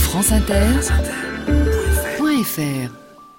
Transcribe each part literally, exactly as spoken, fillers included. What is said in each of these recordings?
France Inter point F R.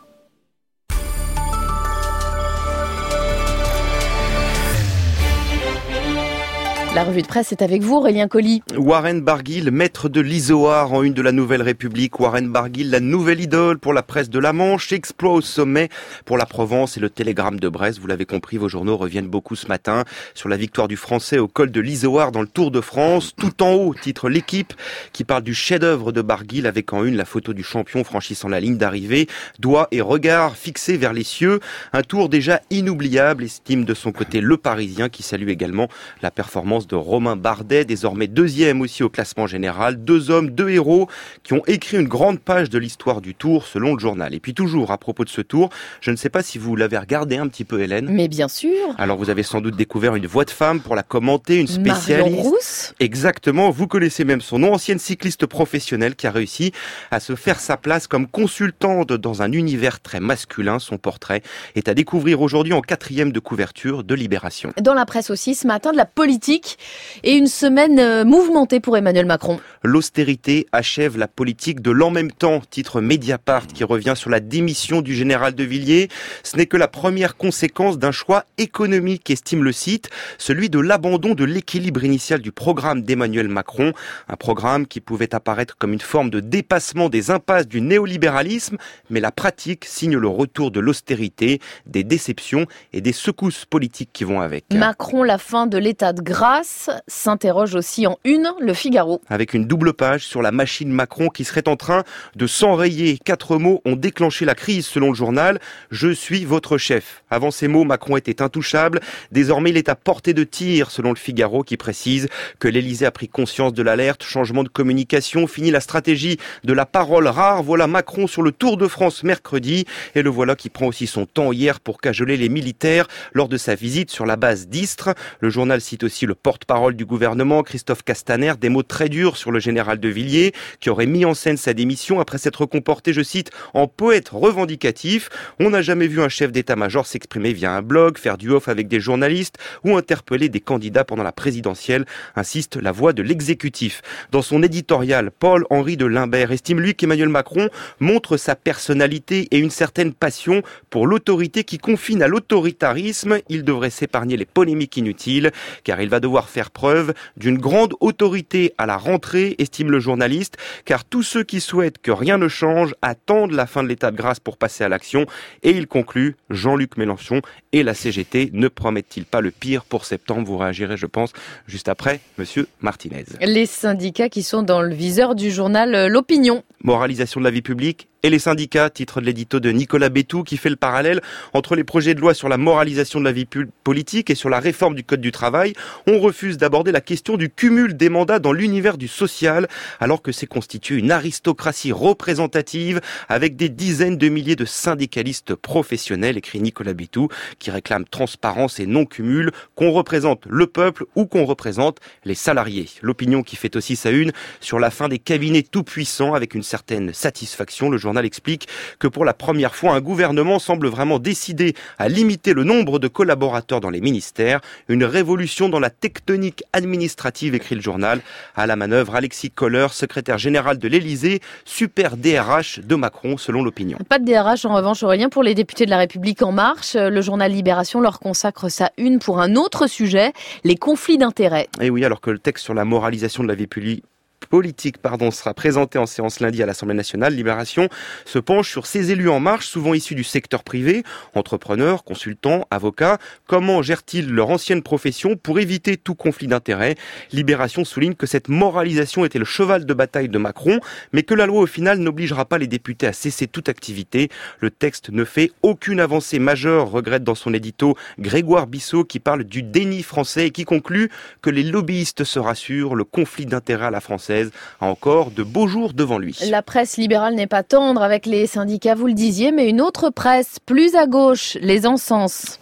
La revue de presse est avec vous, Aurélien Colli. Warren Barguil, maître de l'Izoard en une de la Nouvelle République. Warren Barguil, la nouvelle idole pour la presse de la Manche, exploit au sommet pour la Provence et le Télégramme de Brest. Vous l'avez compris, vos journaux reviennent beaucoup ce matin sur la victoire du Français au col de l'Izoard dans le Tour de France. Tout en haut, titre L'Équipe, qui parle du chef-d'œuvre de Barguil avec en une la photo du champion franchissant la ligne d'arrivée, doigts et regards fixés vers les cieux. Un tour déjà inoubliable, estime de son côté Le Parisien, qui salue également la performance de Romain Bardet, désormais deuxième aussi au classement général. Deux hommes, deux héros qui ont écrit une grande page de l'histoire du Tour selon le journal. Et puis toujours à propos de ce Tour, je ne sais pas si vous l'avez regardé un petit peu, Hélène. Mais bien sûr. Alors vous avez sans doute découvert une voix de femme pour la commenter, une spécialiste. Marion Rousse. Exactement, vous connaissez même son nom, ancienne cycliste professionnelle qui a réussi à se faire sa place comme consultante dans un univers très masculin. Son portrait est à découvrir aujourd'hui en quatrième de couverture de Libération. Dans la presse aussi ce matin, de la politique et une semaine mouvementée pour Emmanuel Macron. L'austérité achève la politique de l'en même temps, titre Mediapart qui revient sur la démission du général de Villiers. Ce n'est que la première conséquence d'un choix économique, estime le site, celui de l'abandon de l'équilibre initial du programme d'Emmanuel Macron, un programme qui pouvait apparaître comme une forme de dépassement des impasses du néolibéralisme, mais la pratique signe le retour de l'austérité, des déceptions et des secousses politiques qui vont avec. Macron, la fin de l'état de grâce, s'interroge aussi en une Le Figaro. Avec une double page sur la machine Macron qui serait en train de s'enrayer. Quatre mots ont déclenché la crise selon le journal. Je suis votre chef. Avant ces mots, Macron était intouchable. Désormais, il est à portée de tir selon le Figaro qui précise que l'Élysée a pris conscience de l'alerte. Changement de communication, fini la stratégie de la parole rare. Voilà Macron sur le Tour de France mercredi. Et le voilà qui prend aussi son temps hier pour cajoler les militaires lors de sa visite sur la base d'Istres. Le journal cite aussi le porte-parole du gouvernement, Christophe Castaner, des mots très durs sur le général de Villiers, qui aurait mis en scène sa démission après s'être comporté, je cite, en poète revendicatif. On n'a jamais vu un chef d'état-major s'exprimer via un blog, faire du off avec des journalistes ou interpeller des candidats pendant la présidentielle, insiste la voix de l'exécutif. Dans son éditorial, Paul-Henri de Limbert estime lui qu'Emmanuel Macron montre sa personnalité et une certaine passion pour l'autorité qui confine à l'autoritarisme. Il devrait s'épargner les polémiques inutiles, car il va devoir faire preuve d'une grande autorité à la rentrée, estime le journaliste, car tous ceux qui souhaitent que rien ne change attendent la fin de l'état de grâce pour passer à l'action. Et il conclut, Jean-Luc Mélenchon et la C G T ne promettent-ils pas le pire pour septembre? Vous réagirez, je pense, juste après, monsieur Martinez. Les syndicats qui sont dans le viseur du journal L'Opinion. Moralisation de la vie publique et les syndicats, titre de l'édito de Nicolas Bétou, qui fait le parallèle entre les projets de loi sur la moralisation de la vie politique et sur la réforme du Code du travail. On refuse d'aborder la question du cumul des mandats dans l'univers du social, alors que c'est constitué une aristocratie représentative avec des dizaines de milliers de syndicalistes professionnels, écrit Nicolas Bétou, qui réclame transparence et non-cumul, qu'on représente le peuple ou qu'on représente les salariés. L'Opinion qui fait aussi sa une sur la fin des cabinets tout-puissants avec une certaine satisfaction. Le journal explique que pour la première fois, un gouvernement semble vraiment décidé à limiter le nombre de collaborateurs dans les ministères. Une révolution dans la tectonique administrative, écrit le journal. À la manœuvre, Alexis Kohler, secrétaire général de l'Élysée, super D R H de Macron, selon l'Opinion. Pas de D R H en revanche, Aurélien, pour les députés de La République En Marche. Le journal Libération leur consacre sa une pour un autre sujet, les conflits d'intérêts. Et oui, alors que le texte sur la moralisation de la vie publique politique pardon, sera présenté en séance lundi à l'Assemblée nationale, Libération se penche sur ces élus en marche, souvent issus du secteur privé, entrepreneurs, consultants, avocats. Comment gèrent-ils leur ancienne profession pour éviter tout conflit d'intérêts? Libération souligne que cette moralisation était le cheval de bataille de Macron, mais que la loi au final n'obligera pas les députés à cesser toute activité. Le texte ne fait aucune avancée majeure, regrette dans son édito Grégoire Bissot, qui parle du déni français et qui conclut que les lobbyistes se rassurent, le conflit d'intérêts à la française a encore de beaux jours devant lui. La presse libérale n'est pas tendre avec les syndicats, vous le disiez, mais une autre presse, plus à gauche, les encense. Hop,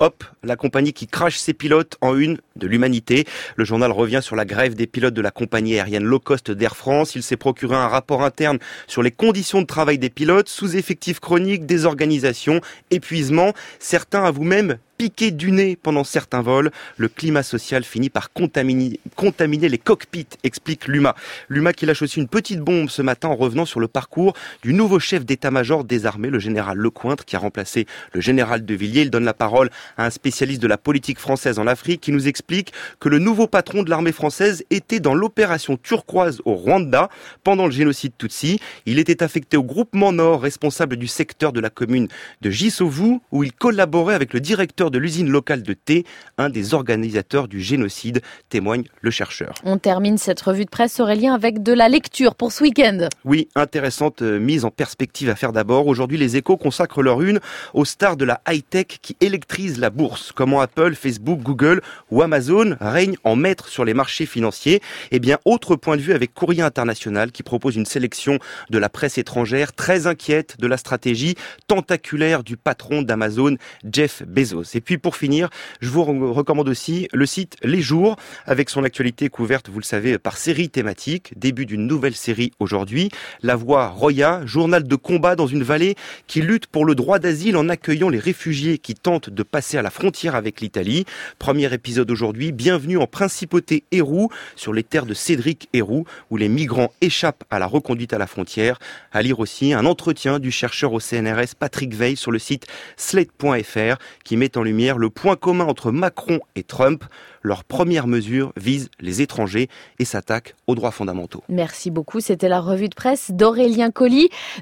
la compagnie qui crache ses pilotes en une de l'Humanité. Le journal revient sur la grève des pilotes de la compagnie aérienne low cost d'Air France. Il s'est procuré un rapport interne sur les conditions de travail des pilotes, sous-effectifs chroniques, désorganisation, épuisement. Certains avouent même piqué du nez pendant certains vols. Le climat social finit par contaminer, contaminer les cockpits, explique l'U M A. L'U M A qui lâche aussi une petite bombe ce matin en revenant sur le parcours du nouveau chef d'état-major des armées, le général Lecointre, qui a remplacé le général de Villiers. Il donne la parole à un spécialiste de la politique française en Afrique qui nous explique que le nouveau patron de l'armée française était dans l'opération turquoise au Rwanda pendant le génocide Tutsi. Il était affecté au groupement Nord, responsable du secteur de la commune de Gisovu, où il collaborait avec le directeur de l'usine locale de thé, un des organisateurs du génocide, témoigne le chercheur. On termine cette revue de presse, Aurélien, avec de la lecture pour ce week-end. Oui, intéressante mise en perspective à faire d'abord. Aujourd'hui, les Échos consacrent leur une aux stars de la high-tech qui électrisent la bourse. Comment Apple, Facebook, Google ou Amazon règnent en maître sur les marchés financiers. Eh bien, autre point de vue avec Courrier International qui propose une sélection de la presse étrangère très inquiète de la stratégie tentaculaire du patron d'Amazon, Jeff Bezos. Et puis pour finir, je vous recommande aussi le site Les Jours, avec son actualité couverte, vous le savez, par série thématique. Début d'une nouvelle série aujourd'hui. La Voix Roya, journal de combat dans une vallée qui lutte pour le droit d'asile en accueillant les réfugiés qui tentent de passer à la frontière avec l'Italie. Premier épisode aujourd'hui, bienvenue en principauté Héroux, sur les terres de Cédric Héroux, où les migrants échappent à la reconduite à la frontière. À lire aussi un entretien du chercheur au C N R S Patrick Veil sur le site slate point f r qui met en lumière le point commun entre Macron et Trump. Leur première mesure vise les étrangers et s'attaque aux droits fondamentaux. Merci beaucoup. C'était la revue de presse d'Aurélien Colli.